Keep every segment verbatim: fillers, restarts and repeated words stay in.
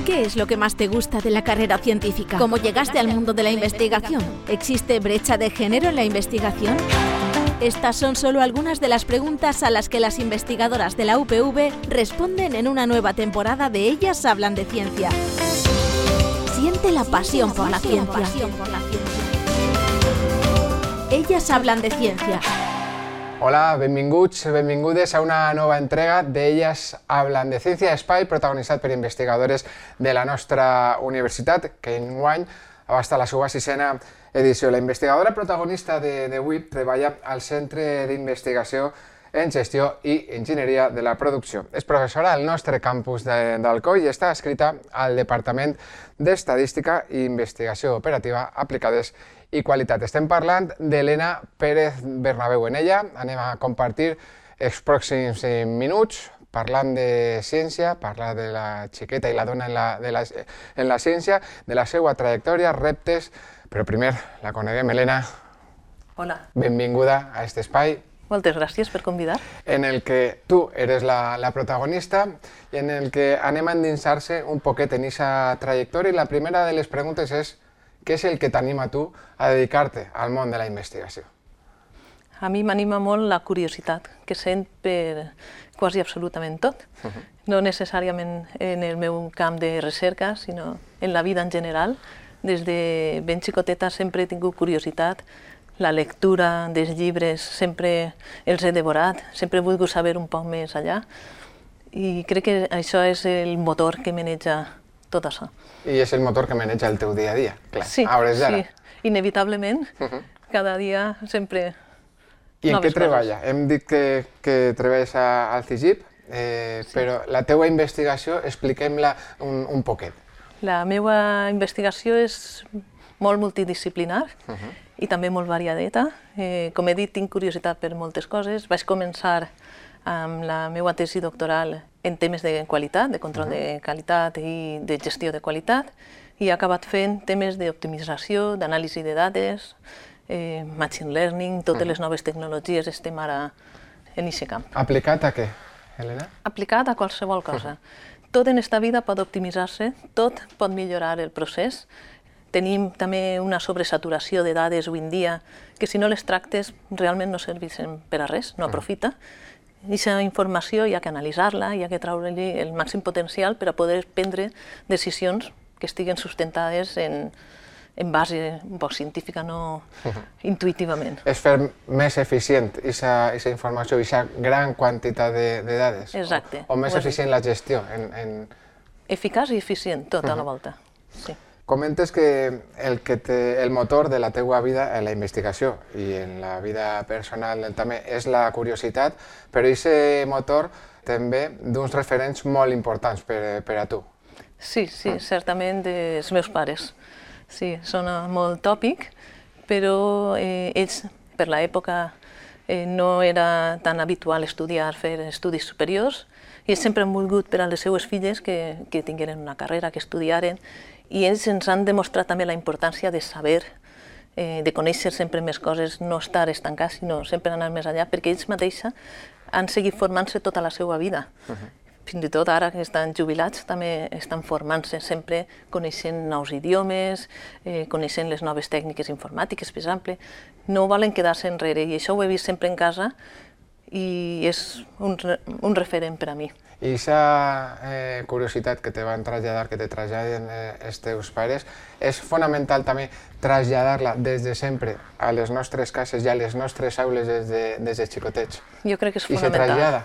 ¿Qué es lo que más te gusta de la carrera científica? ¿Cómo llegaste al mundo de la investigación? ¿Existe brecha de género en la investigación? Estas son solo algunas de las preguntas a las que las investigadoras de la U P V responden en una nueva temporada de Ellas Hablan de Ciencia. Siente la pasión por la ciencia. Ellas Hablan de Ciencia. Hola, benvinguts, benvingudes a una nova entrega d'Elles Hablan de Ciència, espai protagonitzat per investigadores de la nostra universitat, que enguany abasta la seva sisena edició. La investigadora protagonista d'avui treballa al Centre d'Investigació en Gestió i Enginyeria de la Producció. És professora al nostre campus d'Alcoi i està adscrita al Departament d'Estadística i Investigació Operativa Aplicades i Qualitat. Estem parlant d'Helena Pérez Bernabeu. En ella anem a compartir els pròxims minuts parlant de ciència, parlar de la xiqueta i la dona en la, de la, en la ciència, de la seva trajectòria, reptes, però primer la coneguem. Helena, hola. Benvinguda a aquest espai. Moltes gràcies per convidar. En el que tu eres la, la protagonista i en el que anem a endinsar-se un poquet en aquesta trajectòria. I la primera de les preguntes és: què és el que t'anima tu a dedicar-te al món de la investigació? A mi m'anima molt la curiositat que sent per quasi absolutament tot. Uh-huh. No necessàriament en el meu camp de recerca, sinó en la vida en general. Des de ben xicoteta sempre he tingut curiositat. La lectura dels llibres sempre els he devorat, sempre he volgut saber un poc més allà. I crec que això és el motor que maneja tot això. I és el motor que maneja el teu dia a dia, clar, sí, a hores d'ara. Sí, inevitablement, uh-huh. Cada dia sempre I en què coses. treballa? Hem dit que, que treballes al CIGIP, eh, sí. Però la teua investigació, expliquem-la un, un poquet. La meva investigació és molt multidisciplinar, uh-huh. I també molt variadeta. Eh, com he dit, tinc curiositat per moltes coses. Vaig començar amb la meva tesi doctoral en temes de qualitat, de control uh-huh. de qualitat i de gestió de qualitat, i he acabat fent temes d'optimització, d'anàlisi de dades, eh, machine learning, totes uh-huh. les noves tecnologies, estem ara en aquest camp. Aplicat a què, Helena? Aplicat a qualsevol cosa. Uh-huh. Tot en esta vida pot optimitzar-se, tot pot millorar el procés. Tenim també una sobresaturació de dades avui en dia que si no les tractes realment no serveixen per a res, no aprofita. Aquesta informació hi ha que analitzar-la, hi ha que treure-li el màxim potencial per a poder prendre decisions que estiguen sustentades en, en base un poc científica, no intuïtivament. És fer més eficient aquesta informació, aquesta gran quantitat de, de dades? Exacte. O, o més eficient la gestió? En, en... Eficaç i eficient, tot a la volta, sí. Comentes que el, que té, el motor de la teua vida en la investigació i en la vida personal també és la curiositat, però aquest motor també d'uns referents molt importants per, per a tu. Sí, sí, mm. certament dels meus pares. Sí, sona molt tòpic, però eh, ells, per l'època, eh, no era tan habitual estudiar, fer estudis superiors, i ells sempre han volgut per a les seues filles que, que tingueren una carrera, que estudiaren, i ells ens han demostrat també la importància de saber, eh, de conèixer sempre més coses, no estar estancats, sinó sempre anar més allà, perquè ells mateixos han seguit formant-se tota la seva vida. Uh-huh. Fins i tot ara que estan jubilats també estan formant-se sempre, coneixent nous idiomes, eh, coneixent les noves tècniques informàtiques, per exemple. No volen quedar-se enrere, i això ho he vist sempre en casa i és un, un referent per a mi. I aquesta eh, curiositat que te van traslladar, que te traslladen eh, els teus pares, és fonamental també traslladar-la des de sempre a les nostres cases i a les nostres aules des de, des de xicotets? Jo crec que és I fonamental. I se trasllada?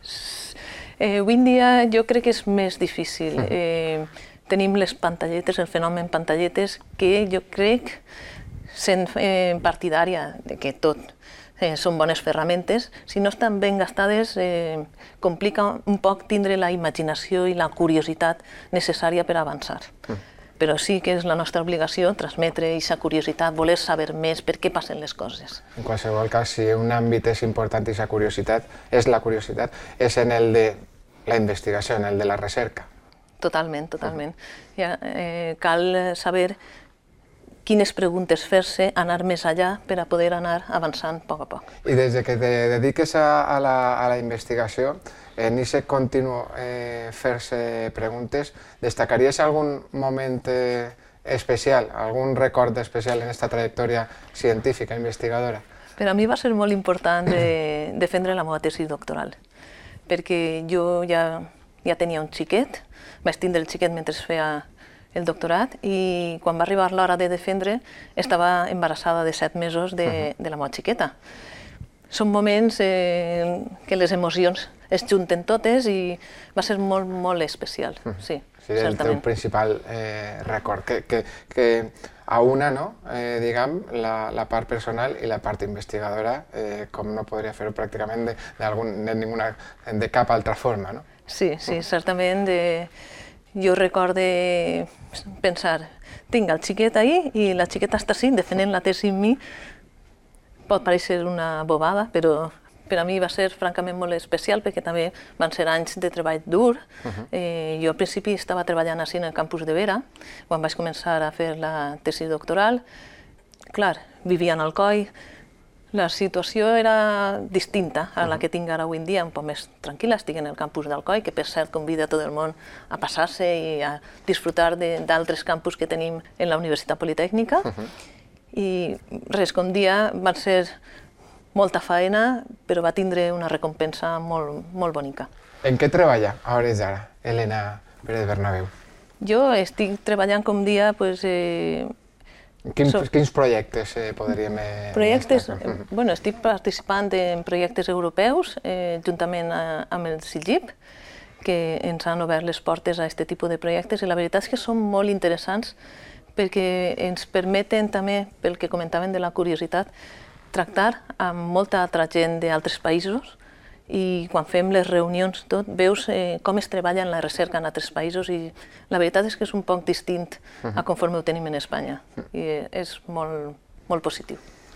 Eh, avui en dia jo crec que és més difícil. Mm. Eh, tenim les pantalletes, el fenomen pantalletes, que jo crec, sent eh, partidària de que tot Eh, són bones ferramentes, si no estan ben gastades, eh, complica un poc tindre la imaginació i la curiositat necessària per avançar. Mm. Però sí que és la nostra obligació transmetre aquesta curiositat, voler saber més per què passen les coses. En qualsevol cas, si un àmbit és important aquesta curiositat, és la curiositat, és en el de la investigació, en el de la recerca. Totalment, totalment. Mm. Ja, eh, cal saber quines preguntes fer-se, anar més allà per a poder anar avançant a poc a poc. I des que te dediques a, a, la, a la investigació, en ese continu eh, fer-se preguntes, destacaries algun moment eh, especial, algun record especial en aquesta trajectòria científica, investigadora? Per a mi va ser molt important de defendre la meva tesi doctoral, perquè jo ja, ja tenia un xiquet, vaig tindre el xiquet mentre feia el doctorat i quan va arribar l'hora de defendre estava embarassada de set mesos de, de la meva xiqueta. Són moments eh, que les emocions es junten totes i va ser molt, molt especial, sí, sí, el teu principal eh, record, que, que, que aúna, no? eh, diguem, la, la part personal i la part investigadora, eh, com no podria fer-ho pràcticament de, de, de, ninguna, de cap altra forma, no? Sí, sí, certament. De... Jo recordo pensar, tinc el xiquet ahí i la xiqueta està així, defendent la tesi amb mi. Pot parecer una bobada, però per a mi va ser francament molt especial perquè també van ser anys de treball dur. Uh-huh. eh, jo al principi estava treballant així en el campus de Vera, quan vaig començar a fer la tesi doctoral. Clar, vivia en Alcoi, la situació era distinta a la que tinc ara avui en dia, un poc més tranquil·la. Estic en el campus d'Alcoi, que per cert convida tot el món a passar-se i a disfrutar d'altres campus que tenim en la Universitat Politècnica. Uh-huh. I res, com dia va ser molta feina, però va tindre una recompensa molt, molt bonica. En què treballa a hores d'ara, Elena Pérez Bernabeu? Jo estic treballant com dia, pues, eh, Quins, so, quins projectes eh, podríem eh, projectes, eh, bueno, estic participant en projectes europeus eh, juntament a, amb el SIGIP, que ens han obert les portes a aquest tipus de projectes i la veritat és que són molt interessants perquè ens permeten també, pel que comentaven de la curiositat, tractar amb molta altra gent d'altres països i quan fem les reunions tot, veus eh, com es treballa en la recerca en altres països i la veritat és que és un poc distint a conforme ho tenim en Espanya i és molt, molt positiu.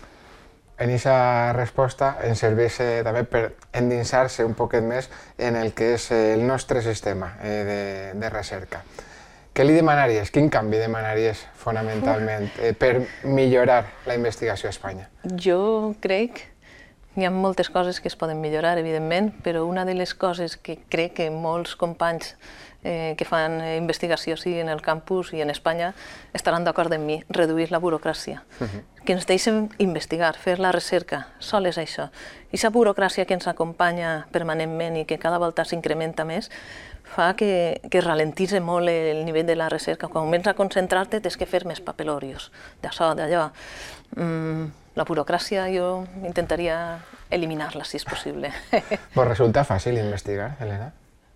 En aquesta resposta ens serveix eh, també per endinsar-se un poquet més en el que és eh, el nostre sistema eh, de, de recerca. Què li demanaries, quin canvi demanaries fonamentalment eh, per millorar la investigació a Espanya? Jo crec que hi ha moltes coses que es poden millorar, evidentment, però una de les coses que crec que molts companys eh, que fan investigació sí, en el campus i en Espanya estaran d'acord amb mi, reduir la burocràcia. Uh-huh. Que ens deixen investigar, fer la recerca, sol és això. I aquesta burocràcia que ens acompanya permanentment i que cada volta s'incrementa més, fa que, que ralentitza molt el nivell de la recerca. Quan comences a concentrar-te, tens que fer més papelorios, d'això, d'allò. Mm, la burocràcia jo intentaria eliminar-la, si és possible. Pues resulta fàcil investigar, Elena?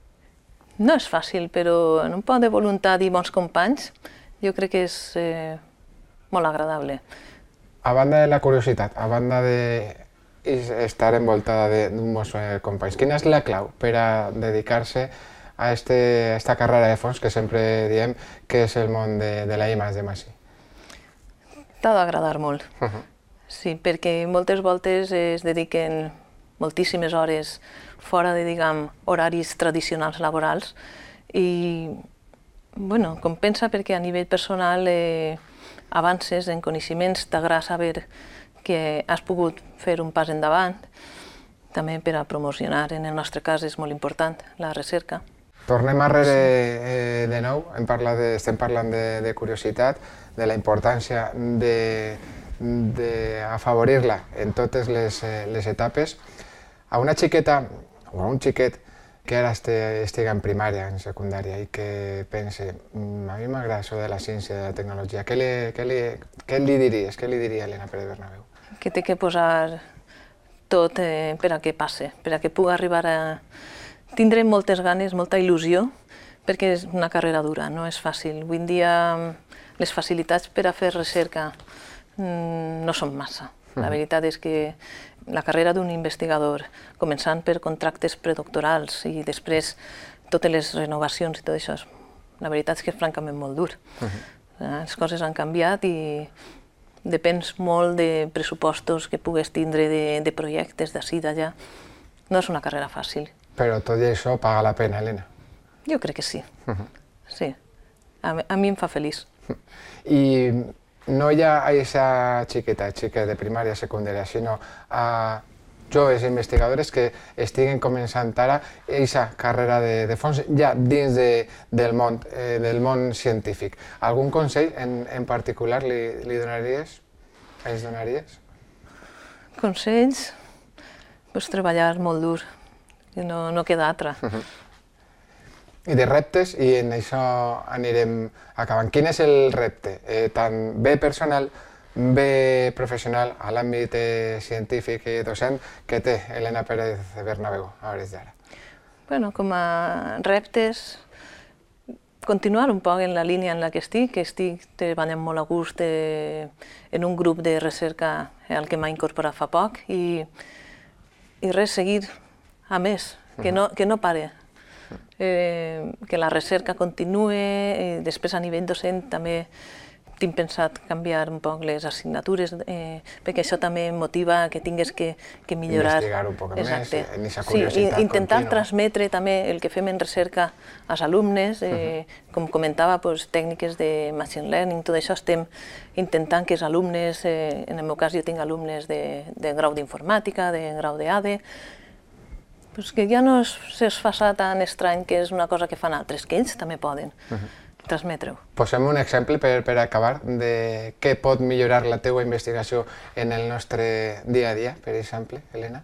No és fàcil, però en un poc de voluntat i bons companys, jo crec que és eh, molt agradable. A banda de la curiositat, a banda d'estar envoltada d'un bons companys, quina és la clau per a dedicar-se a aquesta carrera de fons que sempre diem que és el món de, de la I més D més I? T'ha d'agradar molt. Uh-huh. Sí, perquè moltes voltes es dediquen moltíssimes hores fora de, diguem, horaris tradicionals laborals i, bueno, compensa perquè a nivell personal eh, avances en coneixements, t'agrada saber que has pogut fer un pas endavant, també per a promocionar, en el nostre cas és molt important, la recerca. Tornem arrere eh, de nou, hem parlat de, estem parlant de, de curiositat, de la importància de d'afavorir-la en totes les, les etapes. A una xiqueta o a un xiquet que ara estigui en primària, en secundària, i que pense, a mi m'agrada això de la ciència, de la tecnologia, què li, què li, què li diries, què li diria Elena Pérez Bernabeu? Que té que posar tot eh, per a que passe, per a que pugui arribar a tindre moltes ganes, molta il·lusió, perquè és una carrera dura, no és fàcil. Avui en dia les facilitats per a fer recerca no són massa. La veritat és que la carrera d'un investigador, començant per contractes predoctorals i després totes les renovacions i tot això, la veritat és que és francament molt dur. Les coses han canviat i depens molt de pressupostos que pugues tindre de projectes d'ací, d'allà. No és una carrera fàcil. Però tot i això paga la pena, Elena? Jo crec que sí. Sí. A mi em fa feliç. I no hi ha aquesta xiqueta, xiquet de primària, secundària, sinó a joves investigadores que estiguen començant ara aquesta carrera de, de fons ja dins de, del, món, eh, del món científic. Algun consell en, en particular li, li donaries? Els donaries? Consells? Pues treballar molt dur, no, no queda altra. Uh-huh. I de reptes, i en això anirem acabant. Quin és el repte, eh, tant bé personal, bé professional, a l'àmbit eh, científic i docent, que té Elena Pérez Bernabeu a hores d'ara? Bueno, com a reptes, continuar un poc en la línia en la que estic, que estic treballant molt a gust eh, en un grup de recerca al que m'ha incorporat fa poc, i, i res, seguir a més, que no, que no pare. Eh, que la recerca continue, eh, després a nivell docent també tinc pensat canviar un poc les assignatures, eh, perquè això també em motiva que tingues que, que millorar. Investigar un poc Exacte. més, en aquesta curiositat sí, intentar contínua. transmetre també el que fem en recerca als alumnes, eh, uh-huh. com comentava, pues, tècniques de machine learning, tot això estem intentant que els alumnes, eh, en el meu cas jo tinc alumnes de, de grau d'informàtica, de grau de A D E, pues que ja no se'ls fa tan estrany que és una cosa que fan altres, que ells també poden uh-huh. transmetre-ho. Posem un exemple per, per acabar de què pot millorar la teua investigació en el nostre dia a dia, per exemple, Elena?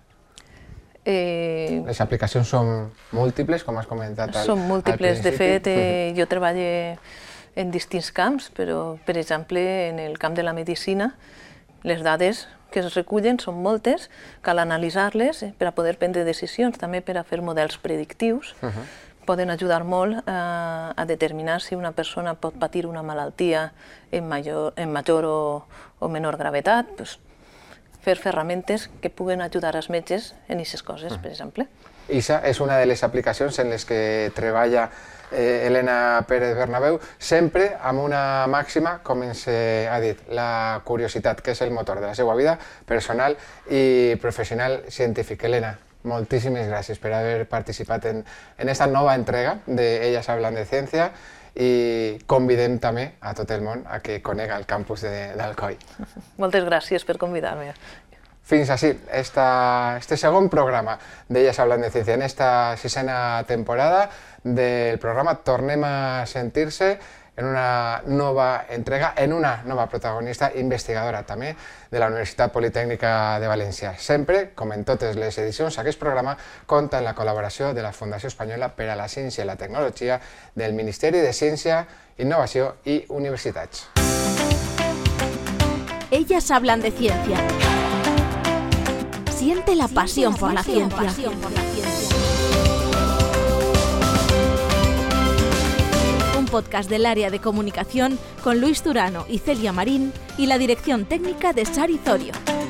Eh... Les aplicacions són múltiples, com has comentat al, Són múltiples, al de principi. fet, eh, jo treballo en distints camps, però, per exemple, en el camp de la medicina, les dades que es recullen són moltes, cal analitzar-les per a poder prendre decisions, també per a fer models predictius. Uh-huh. Poden ajudar molt a, a determinar si una persona pot patir una malaltia en major, en major o, o menor gravetat, pues, fer ferramentes que puguen ajudar els metges en aquestes coses, uh-huh. per exemple. Isa és una de les aplicacions en les que treballa eh, Elena Pérez Bernabeu, sempre amb una màxima, com ens eh, ha dit, la curiositat, que és el motor de la seva vida personal i professional científic. Elena, moltíssimes gràcies per haver participat en, en esta nova entrega de Ellas Hablan de Ciencia i convidem també a tot el món a que conega el campus d'Alcoi. Moltes gràcies per convidar-me. Fins així, esta, este segon programa d'Ellas Hablan de Ciencia, en esta sisena temporada del programa Tornem a sentir-se en una nova entrega, en una nova protagonista investigadora també de la Universitat Politècnica de València. Sempre, com en totes les edicions, aquest programa compta amb la col·laboració de la Fundació Espanyola per a la Ciència i la Tecnologia del Ministeri de Ciència, Innovació i Universitats. Ellas Hablan de Ciencia. Siente la pasión por la ciencia. Un podcast del área de comunicación con Luis Turano y Celia Marín y la dirección técnica de Sari Zorio.